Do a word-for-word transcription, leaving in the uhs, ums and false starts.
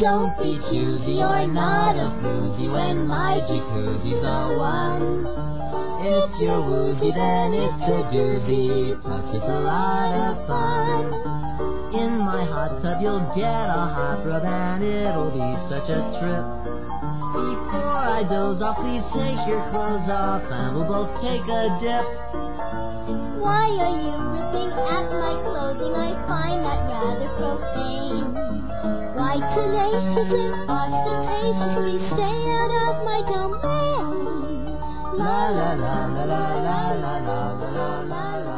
Don't be choosy, you're not a floozy when my jacuzzi's the one. If you're woozy, then it's a doozy, plus it's a lot of fun. In my hot tub you'll get a hot rub and it'll be such a trip. Before I doze off, please take your clothes off and we'll both take a dip. Why are you ripping at my clothing? I find that rather profane. Why tenaciously, ostentatiously stay out of my domain? La la la la la la la la la la la.